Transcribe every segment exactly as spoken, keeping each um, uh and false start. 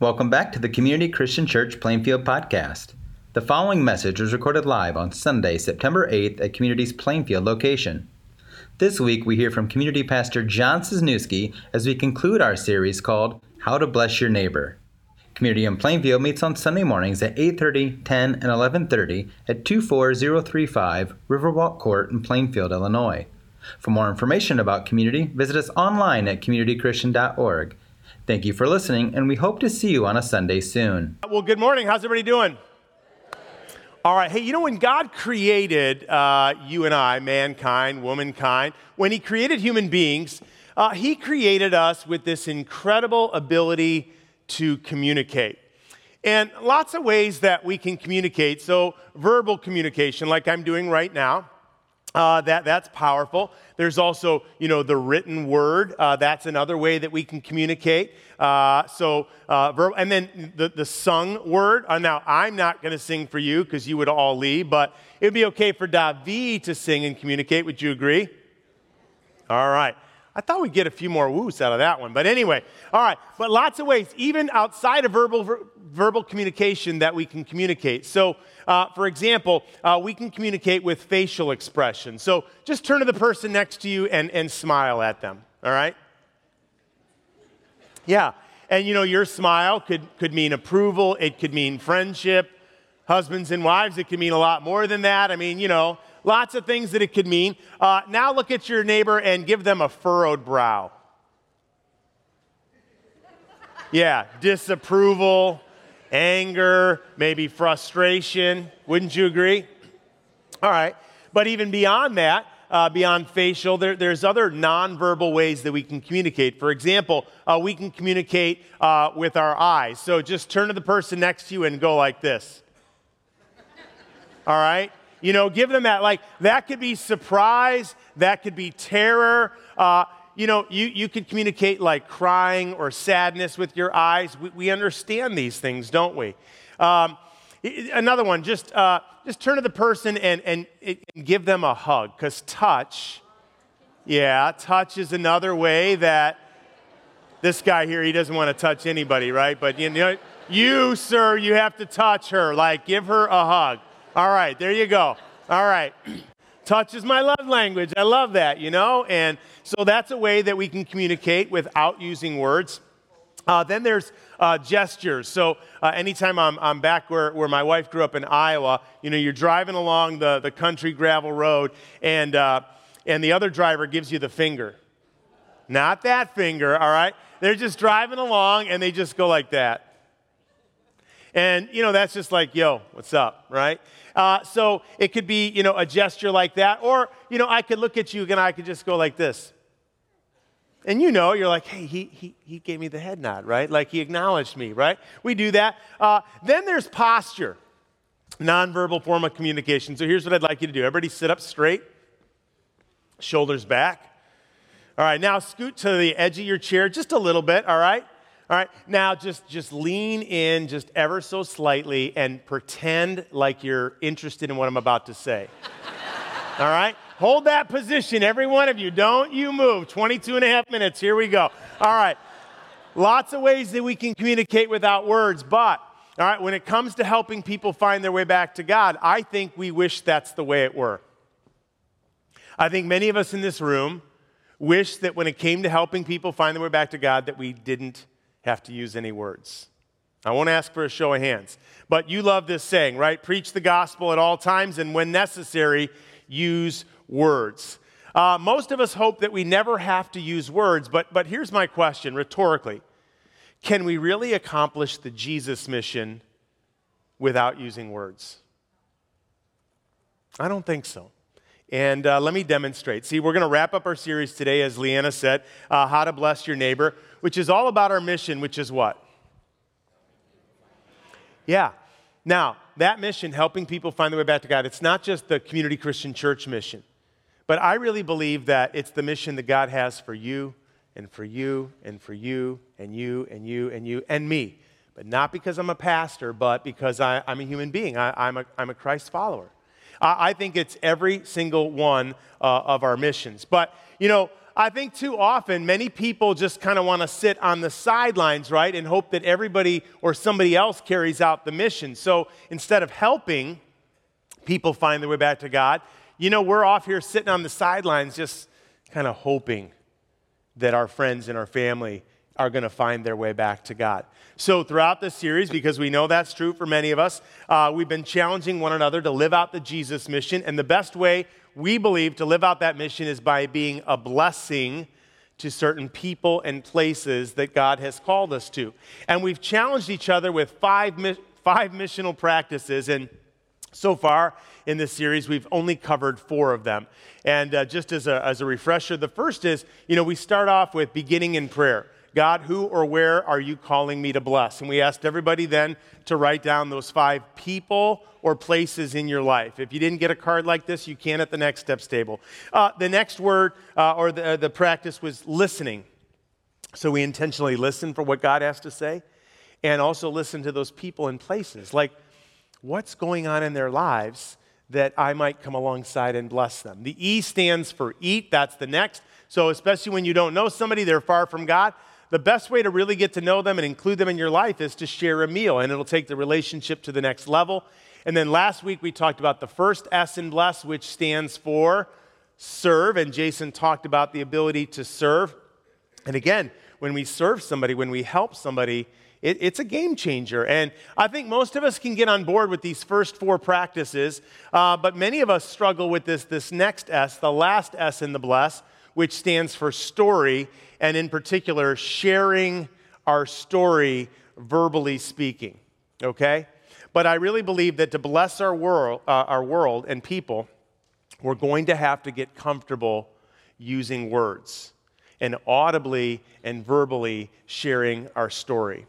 Welcome back to the Community Christian Church Plainfield podcast. The following message was recorded live on Sunday, September eighth at Community's Plainfield location. This week we hear from Community Pastor John Cisniewski as we conclude our series called How to Bless Your Neighbor. Community in Plainfield meets on Sunday mornings at eight thirty, ten, and eleven thirty at two four zero three five Riverwalk Court in Plainfield, Illinois. For more information about Community, visit us online at community christian dot org. Thank you for listening, and we hope to see you on a Sunday soon. Well, good morning. How's everybody doing? All right. Hey, you know, when God created uh, you and I, mankind, womankind, when he created human beings, uh, he created us with this incredible ability to communicate. And lots of ways that we can communicate. So verbal communication, like I'm doing right now. Uh, that that's powerful. There's also, you know, the written word. Uh, that's another way that we can communicate. Uh, so, uh, verb, and then the, the sung word. Uh, now, I'm not going to sing for you because you would all leave, but it would be okay for Davi to sing and communicate. Would you agree? All right. I thought we'd get a few more woos out of that one. But anyway, all right. But lots of ways, even outside of verbal ver- verbal communication, that we can communicate. So, uh, for example, uh, we can communicate with facial expression. So just turn to the person next to you and, and smile at them, all right? Yeah. And, you know, your smile could, could mean approval. It could mean friendship. Husbands and wives, it could mean a lot more than that. I mean, you know, lots of things that it could mean. Uh, now look at your neighbor and give them a furrowed brow. Yeah, disapproval, anger, maybe frustration. Wouldn't you agree? All right. But even beyond that, uh, beyond facial, there, there's other nonverbal ways that we can communicate. For example, uh, we can communicate uh, with our eyes. So just turn to the person next to you and go like this. All right? You know, give them that, like, that could be surprise, that could be terror. Uh, you know, you, you could communicate like crying or sadness with your eyes. We, we understand these things, don't we? Um, another one, just uh, just turn to the person and, and, and give them a hug, because touch, yeah, touch is another way that this guy here, he doesn't want to touch anybody, right? But, you know, you, sir, you have to touch her, like give her a hug. All right, there you go. All right. Touch is my love language. I love that, you know? And so that's a way that we can communicate without using words. Uh, then there's uh, gestures. So uh, anytime I'm, I'm back where, where my wife grew up in Iowa, you know, you're driving along the, the country gravel road, and, uh, and the other driver gives you the finger. Not that finger, all right? They're just driving along, and they just go like that. And, you know, that's just like, yo, what's up, right? Uh, so it could be, you know, a gesture like that. Or, you know, I could look at you and I could just go like this. And you know, you're like, hey, he he he gave me the head nod, right? Like he acknowledged me, right? We do that. Uh, then there's posture, nonverbal form of communication. So here's what I'd like you to do. Everybody sit up straight, shoulders back. All right, now scoot to the edge of your chair just a little bit, all right? All right, now just, just lean in just ever so slightly and pretend like you're interested in what I'm about to say. All right? Hold that position, every one of you. Don't you move. twenty-two and a half minutes. Here we go. All right. Lots of ways that we can communicate without words, but, all right, when it comes to helping people find their way back to God, I think we wish that's the way it were. I think many of us in this room wish that when it came to helping people find their way back to God, that we didn't have to use any words. I won't ask for a show of hands, but you love this saying, right? Preach the gospel at all times, and when necessary, use words. Uh, most of us hope that we never have to use words, but, but here's my question, rhetorically. Can we really accomplish the Jesus mission without using words? I don't think so. And uh, let me demonstrate. See, we're going to wrap up our series today, as Leanna said, uh, How to Bless Your Neighbor, which is all about our mission, which is what? Yeah. Now, that mission, helping people find their way back to God, it's not just the Community Christian Church mission, but I really believe that it's the mission that God has for you and for you and for you and you and you and you and me. But not because I'm a pastor, but because I, I'm a human being. I, I'm, a, I'm a Christ follower. I, I think it's every single one uh, of our missions. But, you know, I think too often, many people just kind of want to sit on the sidelines, right, and hope that everybody or somebody else carries out the mission. So instead of helping people find their way back to God, you know, we're off here sitting on the sidelines just kind of hoping that our friends and our family are going to find their way back to God. So throughout this series, because we know that's true for many of us, uh, we've been challenging one another to live out the Jesus mission, and the best way we believe to live out that mission is by being a blessing to certain people and places that God has called us to. And we've challenged each other with five, five missional practices, and so far in this series, we've only covered four of them. And uh, just as a, as a refresher, the first is, you know, we start off with beginning in prayer. God, who or where are you calling me to bless? And we asked everybody then to write down those five people or places in your life. If you didn't get a card like this, you can at the Next Steps table. Uh, the next word uh, or the, uh, the practice was listening. So we intentionally listen for what God has to say and also listen to those people and places. Like, what's going on in their lives that I might come alongside and bless them? The E stands for eat. That's the next. So especially when you don't know somebody, they're far from God, the best way to really get to know them and include them in your life is to share a meal, and it'll take the relationship to the next level. And then last week we talked about the first S in bless, which stands for serve, and Jason talked about the ability to serve. And again, when we serve somebody, when we help somebody, it, it's a game changer. And I think most of us can get on board with these first four practices, uh, but many of us struggle with this, this next S, the last S in the bless, which stands for story, and in particular, sharing our story, verbally speaking, okay? But I really believe that to bless our world, uh, our world and people, we're going to have to get comfortable using words and audibly and verbally sharing our story.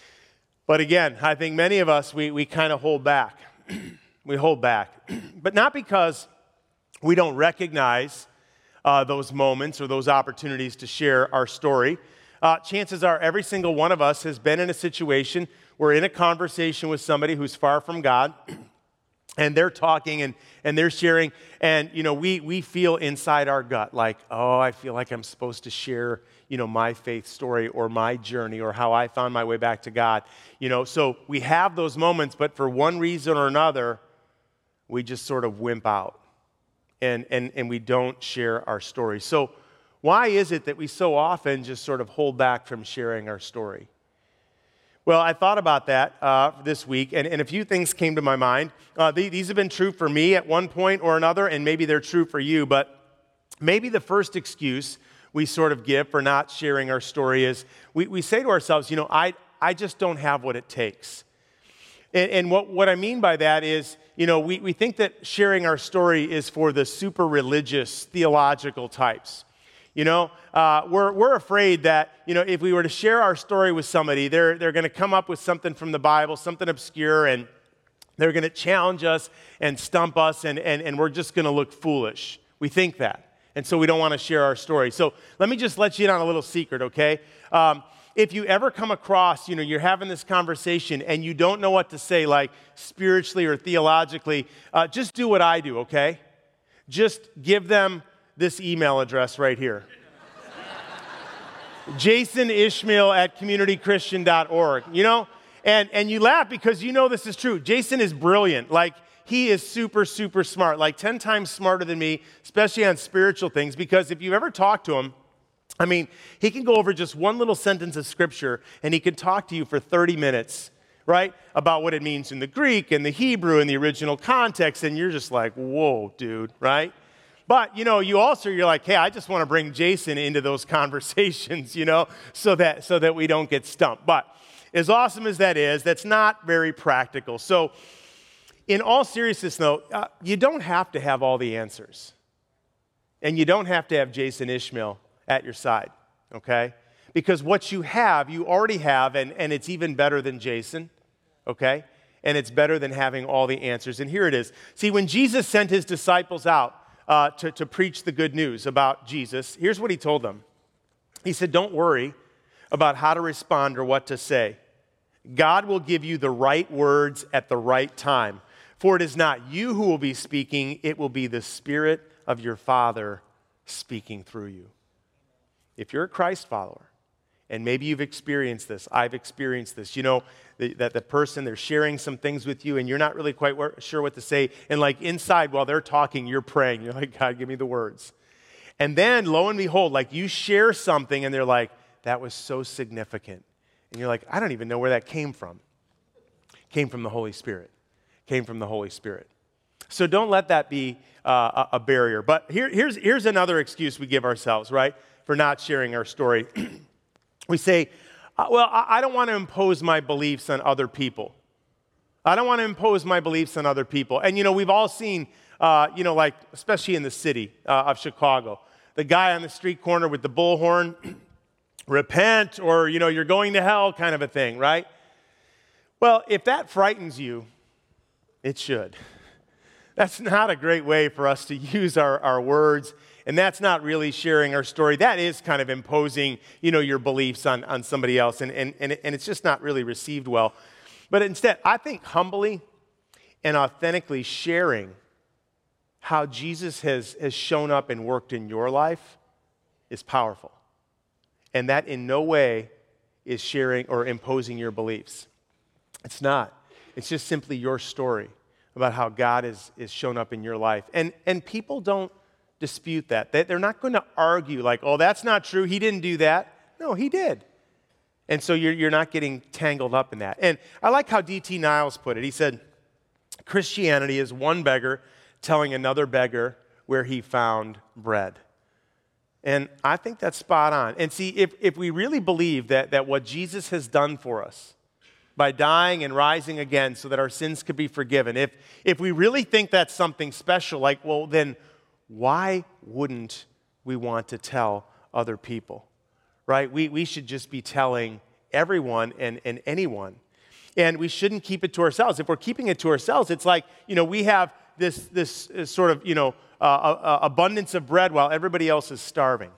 But again, I think many of us, we, we kind of hold back. We hold back. But not because we don't recognize Uh, those moments or those opportunities to share our story. Uh, chances are every single one of us has been in a situation, we're in a conversation with somebody who's far from God, and they're talking and, and they're sharing, and you know, we, we feel inside our gut like, oh, I feel like I'm supposed to share, you know, my faith story or my journey or how I found my way back to God. You know, so we have those moments, but for one reason or another, we just sort of wimp out. And, and, and we don't share our story. So why is it that we so often just sort of hold back from sharing our story? Well, I thought about that uh, this week, and, and a few things came to my mind. Uh, th- these have been true for me at one point or another, and maybe they're true for you, but maybe the first excuse we sort of give for not sharing our story is we, we say to ourselves, you know, I, I just don't have what it takes. And, and what, what I mean by that is, you know, we, we think that sharing our story is for the super religious, theological types. You know, uh, we're, we're afraid that, you know, if we were to share our story with somebody, they're, they're going to come up with something from the Bible, something obscure, and they're going to challenge us and stump us, and, and, and we're just going to look foolish. We think that. And so we don't want to share our story. So let me just let you in on a little secret, okay? Um, If you ever come across, you know, you're having this conversation and you don't know what to say, like spiritually or theologically, uh, just do what I do, okay? Just give them this email address right here. Jason Ishmael at community christian dot org, you know? And, and you laugh because you know this is true. Jason is brilliant. Like, he is super, super smart, like ten times smarter than me, especially on spiritual things, because if you've ever talked to him, I mean, he can go over just one little sentence of Scripture, and he can talk to you for thirty minutes, right, about what it means in the Greek and the Hebrew and the original context, and you're just like, whoa, dude, right? But, you know, you also, you're like, hey, I just want to bring Jason into those conversations, you know, so that, so that we don't get stumped. But as awesome as that is, that's not very practical. So in all seriousness, though, uh, you don't have to have all the answers, and you don't have to have Jason Ishmael at your side, okay? Because what you have, you already have, and, and it's even better than Jason, okay? And it's better than having all the answers. And here it is. See, when Jesus sent his disciples out uh, to, to preach the good news about Jesus, here's what he told them. He said, don't worry about how to respond or what to say. God will give you the right words at the right time. For it is not you who will be speaking, it will be the Spirit of your Father speaking through you. if you're a Christ follower, and maybe you've experienced this, I've experienced this, you know, the, that the person, they're sharing some things with you and you're not really quite sure what to say. And like inside while they're talking, you're praying. You're like, God, give me the words. And then lo and behold, like you share something and they're like, that was so significant. And you're like, I don't even know where that came from. Came from the Holy Spirit. Came from the Holy Spirit. So don't let that be uh, a, a barrier. But here, here's, here's another excuse we give ourselves, right, for not sharing our story. We say, well, I don't want to impose my beliefs on other people. I don't want to impose my beliefs on other people. And, you know, we've all seen, uh, you know, like, especially in the city uh, of Chicago, the guy on the street corner with the bullhorn, repent, or, you know, you're going to hell kind of a thing, right? Well, if that frightens you, it should. That's not a great way for us to use our, our words, and that's not really sharing our story. That is kind of imposing, you know, your beliefs on, on somebody else, and, and, and, and it's just not really received well. But instead, I think humbly and authentically sharing how Jesus has, has shown up and worked in your life is powerful. And that in no way is sharing or imposing your beliefs. It's not. It's just simply your story about how God is, is shown up in your life. And, and people don't dispute that. They, they're not going to argue like, oh, that's not true. He didn't do that. No, he did. And so you're, you're not getting tangled up in that. And I like how D T Niles put it. He said, Christianity is one beggar telling another beggar where he found bread. And I think that's spot on. And see, if, if we really believe that, that what Jesus has done for us by dying and rising again so that our sins could be forgiven, if, if we really think that's something special, like, well, then why wouldn't we want to tell other people, right? We, we should just be telling everyone and, and anyone. And we shouldn't keep it to ourselves. If we're keeping it to ourselves, it's like, you know, we have this, this sort of, you know, uh, uh, abundance of bread while everybody else is starving.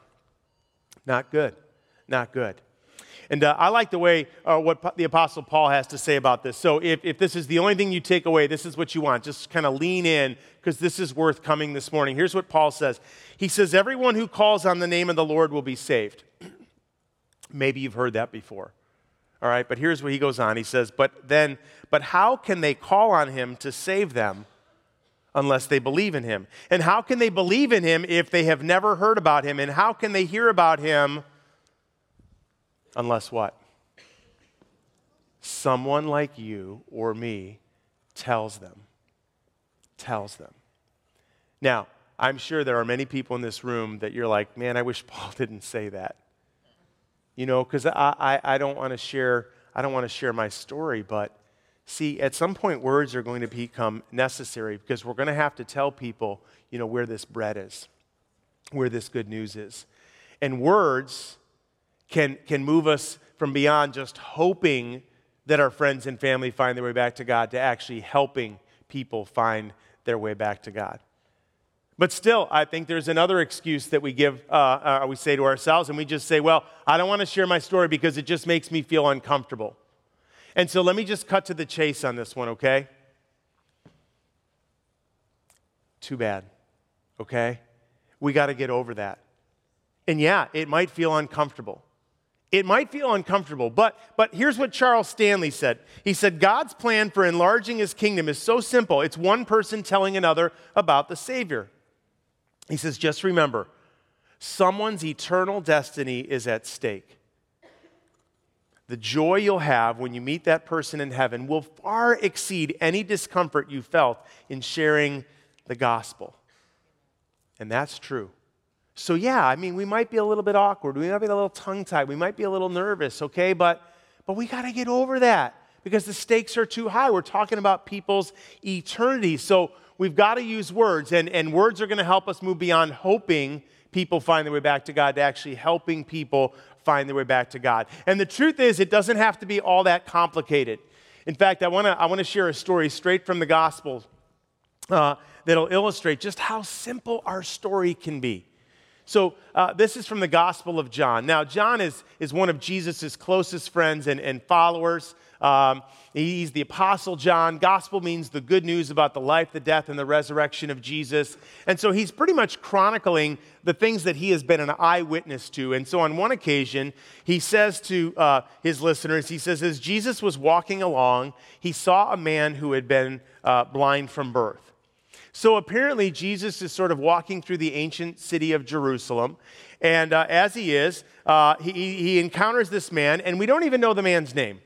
Not good. Not good. And uh, I like the way uh, what the Apostle Paul has to say about this. So if, if this is the only thing you take away, this is what you want. Just kind of lean in because this is worth coming this morning. Here's what Paul says. He says, everyone who calls on the name of the Lord will be saved. Maybe you've heard that before. All right, but here's what he goes on. He says, but then, but how can they call on him to save them unless they believe in him? And how can they believe in him if they have never heard about him? And how can they hear about him unless what? Someone like you or me tells them. Tells them. Now, I'm sure there are many people in this room that you're like, man, I wish Paul didn't say that. You know, because I, I, I don't want to share, I don't want to share my story, but see, at some point words are going to become necessary because we're going to have to tell people, you know, where this bread is, where this good news is. And words can, can move us from beyond just hoping that our friends and family find their way back to God to actually helping people find their way back to God. But still, I think there's another excuse that we give, uh, uh, we say to ourselves, and we just say, well, I don't want to share my story because it just makes me feel uncomfortable. And so let me just cut to the chase on this one, okay? Too bad, okay? We got to get over that. And yeah, it might feel uncomfortable. It might feel uncomfortable, but, but here's what Charles Stanley said. He said, God's plan for enlarging his kingdom is so simple. It's one person telling another about the Savior. He says, just remember, someone's eternal destiny is at stake. The joy you'll have when you meet that person in heaven will far exceed any discomfort you felt in sharing the gospel. And that's true. So yeah, I mean, we might be a little bit awkward. We might be a little tongue-tied. We might be a little nervous, okay? But, but we got to get over that because the stakes are too high. We're talking about people's eternity. So we've got to use words, and, and words are going to help us move beyond hoping people find their way back to God to actually helping people find their way back to God. And the truth is, it doesn't have to be all that complicated. In fact, I want to I want to share a story straight from the Gospel uh, that'll illustrate just how simple our story can be. So uh, this is from the Gospel of John. Now, John is, is one of Jesus' closest friends and, and followers. Um, he's the Apostle John. Gospel means the good news about the life, the death, and the resurrection of Jesus. And so he's pretty much chronicling the things that he has been an eyewitness to. And so on one occasion, he says to uh, his listeners, he says, as Jesus was walking along, he saw a man who had been uh, blind from birth. So apparently Jesus is sort of walking through the ancient city of Jerusalem, and uh, as he is, uh, he, he encounters this man, and we don't even know the man's name.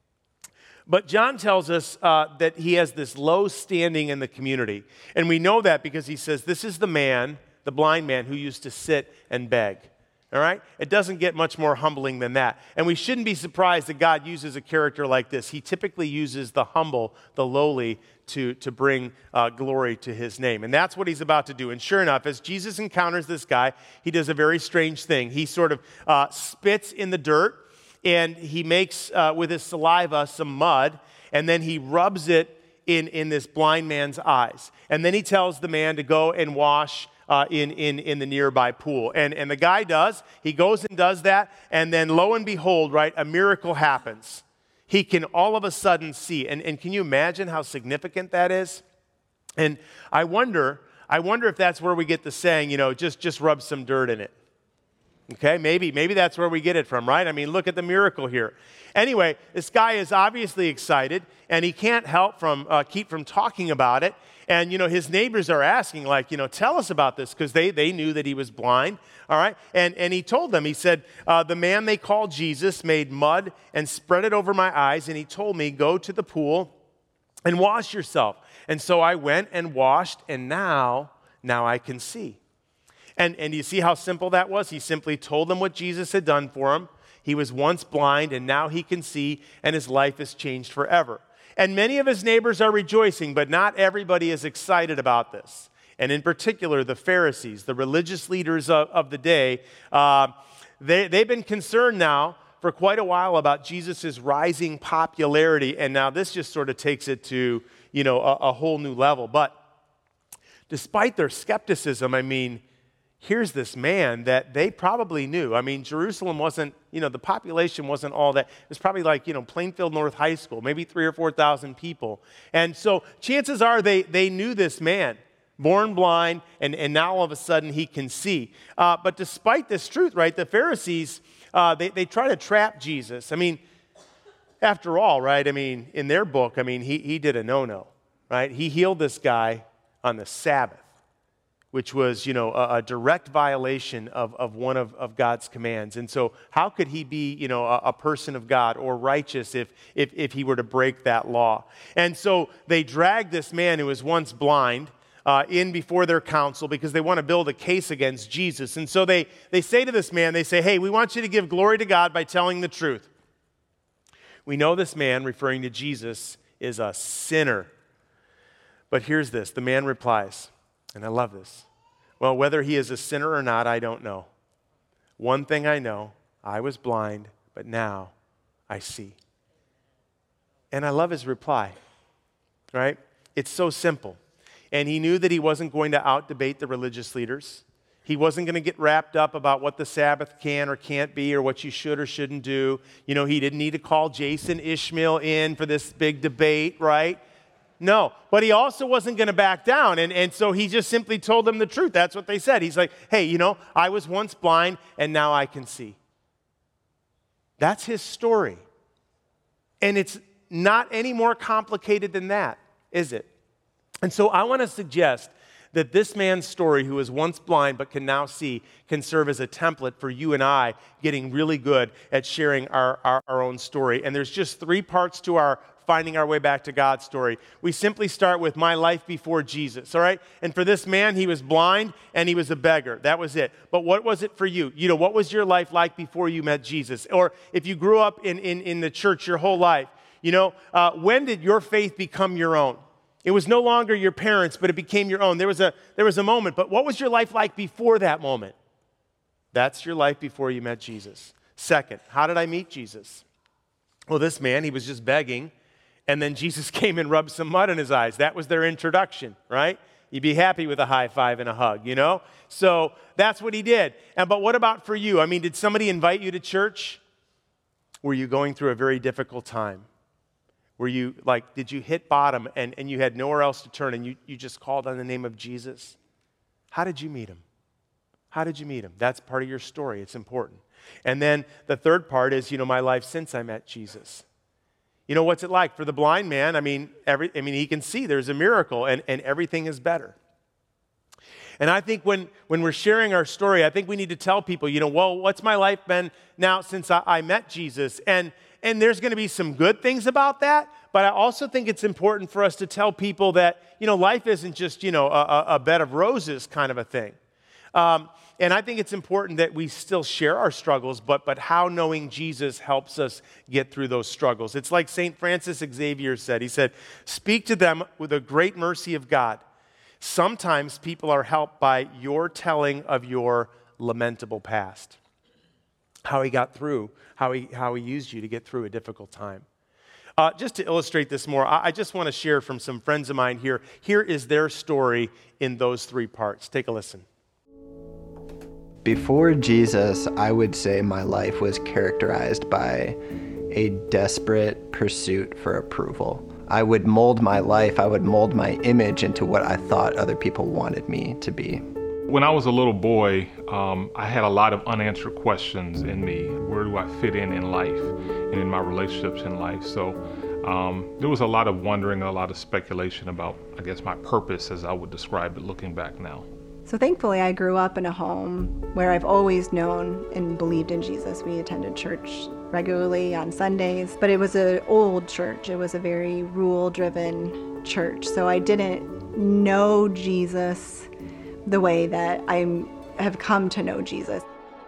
But John tells us uh, that he has this low standing in the community, and we know that because he says, this is the man, the blind man, who used to sit and beg. All right? It doesn't get much more humbling than that. And we shouldn't be surprised that God uses a character like this. He typically uses the humble, the lowly, to, to bring uh, glory to his name. And that's what he's about to do. And sure enough, as Jesus encounters this guy, he does a very strange thing. He sort of uh, spits in the dirt, and he makes, uh, with his saliva, some mud, and then he rubs it in, in this blind man's eyes. And then he tells the man to go and wash Uh, in, in, in the nearby pool. And, and the guy does. He goes and does that, and then lo and behold, right, a miracle happens. He can all of a sudden see. And, and can you imagine how significant that is? And I wonder, I wonder if that's where we get the saying, you know, just, just rub some dirt in it. Okay, maybe, maybe that's where we get it from, right? I mean, look at the miracle here. Anyway, this guy is obviously excited, and he can't help from uh, keep from talking about it. And, you know, his neighbors are asking, like, you know, tell us about this, because they, they knew that he was blind, all right? And, and he told them, he said, uh, the man they called Jesus made mud and spread it over my eyes, and he told me, go to the pool and wash yourself. And so I went and washed, and now, now I can see. And, and you see how simple that was? He simply told them what Jesus had done for him. He was once blind, and now he can see, and his life is changed forever. And many of his neighbors are rejoicing, but not everybody is excited about this. And in particular, the Pharisees, the religious leaders of, of the day, uh, they, they've been concerned now for quite a while about Jesus' rising popularity. And now this just sort of takes it to, you know, a, a whole new level. But despite their skepticism, I mean, here's this man that they probably knew. I mean, Jerusalem wasn't, you know, the population wasn't all that. It was probably like, you know, Plainfield North High School, maybe three or four thousand people. And so chances are they, they knew this man, born blind, and, and now all of a sudden he can see. Uh, but despite this truth, right, the Pharisees, uh, they, they try to trap Jesus. I mean, after all, right, I mean, in their book, I mean, he, he did a no-no, right? He healed this guy on the Sabbath, which was, you know, a, a direct violation of, of one of, of God's commands. And so how could he be, you know, a, a person of God or righteous if, if, if he were to break that law? And so they drag this man who was once blind uh, in before their council because they want to build a case against Jesus. And so they, they say to this man, they say, hey, we want you to give glory to God by telling the truth. We know this man, referring to Jesus, is a sinner. But here's this, the man replies, and I love this. Well, whether he is a sinner or not, I don't know. One thing I know, I was blind, but now I see. And I love his reply, right? It's so simple. And he knew that he wasn't going to out-debate the religious leaders. He wasn't going to get wrapped up about what the Sabbath can or can't be or what you should or shouldn't do. You know, he didn't need to call Jason Ishmael in for this big debate, right? No, but he also wasn't going to back down, and, and so he just simply told them the truth. That's what they said. He's like, hey, you know, I was once blind, and now I can see. That's his story. And it's not any more complicated than that, is it? And so I want to suggest that this man's story, who was once blind but can now see, can serve as a template for you and I getting really good at sharing our, our, our own story. And there's just three parts to our finding our way back to God's story. We simply start with my life before Jesus, all right? And for this man, he was blind and he was a beggar. That was it. But what was it for you? You know, what was your life like before you met Jesus? Or if you grew up in, in, in the church your whole life, you know, uh, when did your faith become your own? It was no longer your parents, but it became your own. There was a, there was a moment, but what was your life like before that moment? That's your life before you met Jesus. Second, how did I meet Jesus? Well, this man, he was just begging, and then Jesus came and rubbed some mud in his eyes. That was their introduction, right? You'd be happy with a high five and a hug, you know? So that's what he did. And but what about for you? I mean, did somebody invite you to church? Were you going through a very difficult time? Were you, like, did you hit bottom and, and you had nowhere else to turn and you, you just called on the name of Jesus? How did you meet him? How did you meet him? That's part of your story. It's important. And then the third part is, you know, my life since I met Jesus. You know, what's it like for the blind man? I mean, every, I mean, he can see there's a miracle and, and everything is better. And I think when, when we're sharing our story, I think we need to tell people, you know, well, what's my life been now since I, I met Jesus? And, and there's going to be some good things about that, but I also think it's important for us to tell people that, you know, life isn't just, you know, a, a bed of roses kind of a thing. Um, and I think it's important that we still share our struggles, but, but how knowing Jesus helps us get through those struggles. It's like Saint Francis Xavier said. He said, speak to them with the great mercy of God. Sometimes people are helped by your telling of your lamentable past. How he got through, how he, how he used you to get through a difficult time. Uh, just to illustrate this more, I, I just want to share from some friends of mine here. Here is their story in those three parts. Take a listen. Before Jesus, I would say my life was characterized by a desperate pursuit for approval. I would mold my life, I would mold my image into what I thought other people wanted me to be. When I was a little boy, um, I had a lot of unanswered questions in me. Where do I fit in in life and in my relationships in life? So um, there was a lot of wondering, a lot of speculation about, I guess, my purpose as I would describe it looking back now. So thankfully, I grew up in a home where I've always known and believed in Jesus. We attended church regularly on Sundays, but it was an old church. It was a very rule-driven church. So I didn't know Jesus the way that I have come to know Jesus.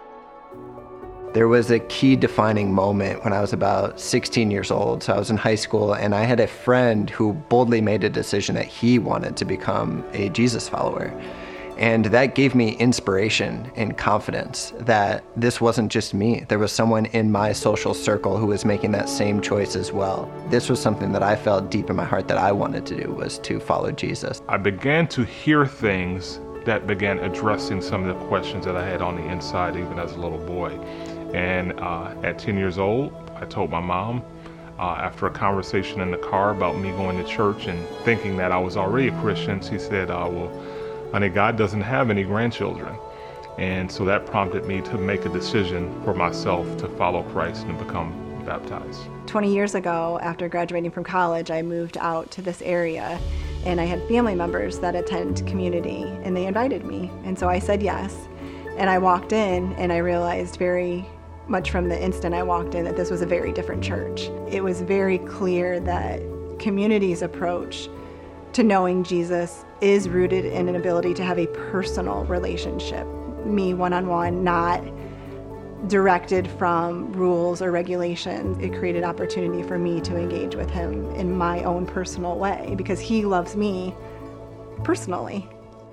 There was a key defining moment when I was about sixteen years old. So I was in high school and I had a friend who boldly made a decision that he wanted to become a Jesus follower. And that gave me inspiration and confidence that this wasn't just me. There was someone in my social circle who was making that same choice as well. This was something that I felt deep in my heart that I wanted to do, was to follow Jesus. I began to hear things that began addressing some of the questions that I had on the inside, even as a little boy. And uh, at ten years old, I told my mom, uh, after a conversation in the car about me going to church and thinking that I was already a Christian, she said, uh, well, honey, God doesn't have any grandchildren. And so that prompted me to make a decision for myself to follow Christ and become baptized. twenty years ago, after graduating from college, I moved out to this area and I had family members that attend community and they invited me. And so I said yes. And I walked in and I realized very much from the instant I walked in that this was a very different church. It was very clear that community's approach to knowing Jesus is rooted in an ability to have a personal relationship, me one-on-one, not directed from rules or regulations. It created opportunity for me to engage with him in my own personal way because he loves me personally.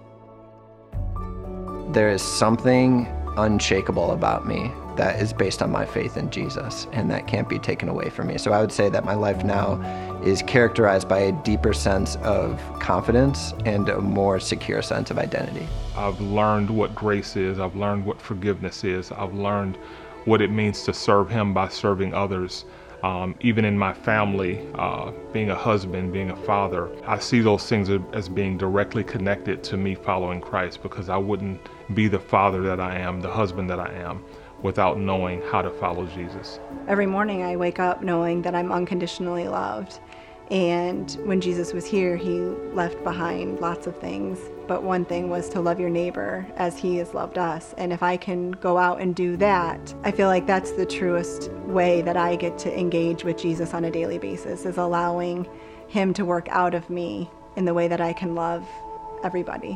There is something unshakable about me that is based on my faith in Jesus, and that can't be taken away from me. So I would say that my life now is characterized by a deeper sense of confidence and a more secure sense of identity. I've learned what grace is. I've learned what forgiveness is. I've learned what it means to serve him by serving others. Um, even in my family, uh, being a husband, being a father, I see those things as being directly connected to me following Christ, because I wouldn't be the father that I am, the husband that I am, without knowing how to follow Jesus. Every morning I wake up knowing that I'm unconditionally loved. And when Jesus was here, he left behind lots of things. But one thing was to love your neighbor as he has loved us. And if I can go out and do that, I feel like that's the truest way that I get to engage with Jesus on a daily basis, is allowing him to work out of me in the way that I can love everybody.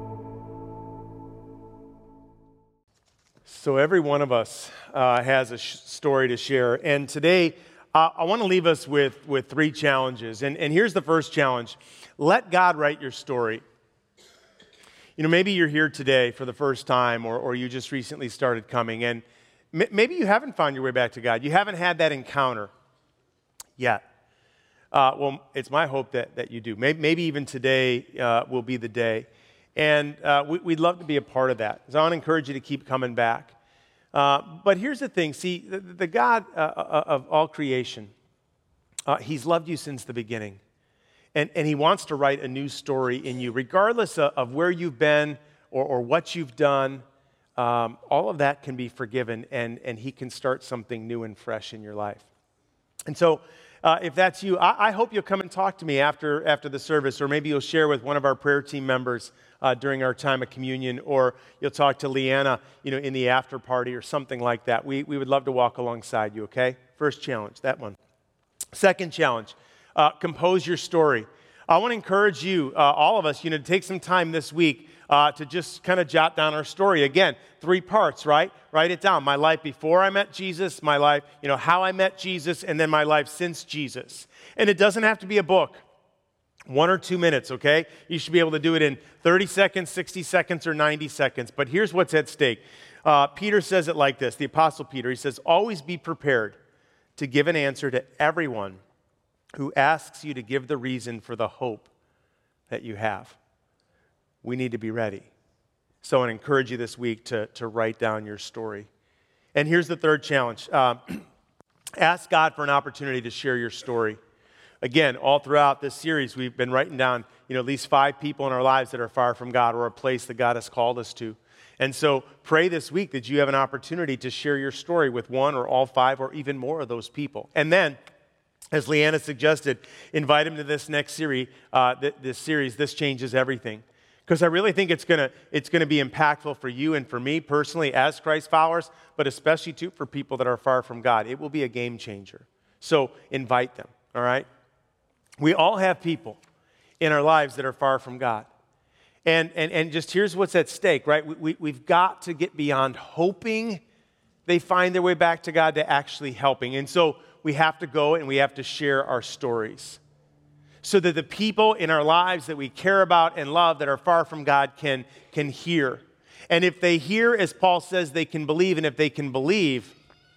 So every one of us uh, has a sh- story to share. And today, uh, I want to leave us with, with three challenges. And, and here's the first challenge. Let God write your story. You know, maybe you're here today for the first time, or, or you just recently started coming, and m- maybe you haven't found your way back to God. You haven't had that encounter yet. Uh, well, it's my hope that, that you do. Maybe, maybe even today uh, will be the day. And uh, we, we'd love to be a part of that. So I want to encourage you to keep coming back. Uh, but here's the thing. See, the, the God uh, of all creation, uh, he's loved you since the beginning. And, and he wants to write a new story in you, regardless of, of where you've been or, or what you've done. Um, all of that can be forgiven, and, and he can start something new and fresh in your life. And so uh, if that's you, I, I hope you'll come and talk to me after, after the service, or maybe you'll share with one of our prayer team members uh, during our time of communion, or you'll talk to Leanna, you know, in the after party or something like that. We, we would love to walk alongside you, okay? First challenge, that one. Second challenge, uh, compose your story. I want to encourage you, uh, all of us, you know, to take some time this week uh, to just kind of jot down our story. Again, three parts, right? Write it down. My life before I met Jesus, my life, you know, how I met Jesus, and then my life since Jesus. And it doesn't have to be a book. One or two minutes, okay? You should be able to do it in thirty seconds, sixty seconds, or ninety seconds. But here's what's at stake. Uh, Peter says it like this, the Apostle Peter. He says, always be prepared to give an answer to everyone who asks you to give the reason for the hope that you have. We need to be ready. So I encourage you this week to, to write down your story. And here's the third challenge. Um, ask God for an opportunity to share your story. Again, all throughout this series, we've been writing down, you know, at least five people in our lives that are far from God, or a place that God has called us to. And so pray this week that you have an opportunity to share your story with one or all five or even more of those people. And then, as Leanna suggested, invite them to this next series, uh, th- this series, This Changes Everything. Because I really think it's going to it's gonna be impactful for you and for me personally as Christ followers, but especially too for people that are far from God. It will be a game changer. So invite them, all right? We all have people in our lives that are far from God. And, and, and just here's what's at stake, right? We, we, we've got to get beyond hoping they find their way back to God to actually helping. And so we have to go and we have to share our stories so that the people in our lives that we care about and love that are far from God can, can hear. And if they hear, as Paul says, they can believe. And if they can believe,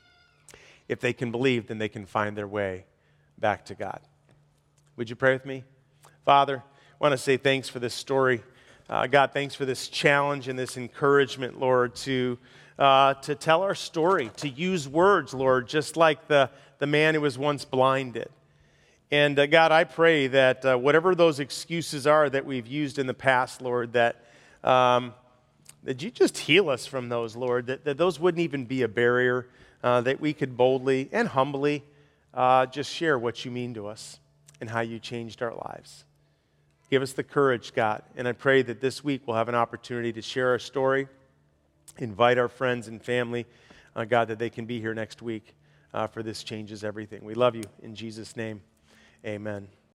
if they can believe, then they can find their way back to God. Would you pray with me? Father, I want to say thanks for this story. Uh, God, thanks for this challenge and this encouragement, Lord, to uh, to tell our story, to use words, Lord, just like the, the man who was once blinded. And uh, God, I pray that uh, whatever those excuses are that we've used in the past, Lord, that um, that you just heal us from those, Lord, that, that those wouldn't even be a barrier, uh, that we could boldly and humbly uh, just share what you mean to us and how you changed our lives. Give us the courage, God, and I pray that this week we'll have an opportunity to share our story, invite our friends and family, uh, God, that they can be here next week uh, for This Changes Everything. We love you. In Jesus' name, amen.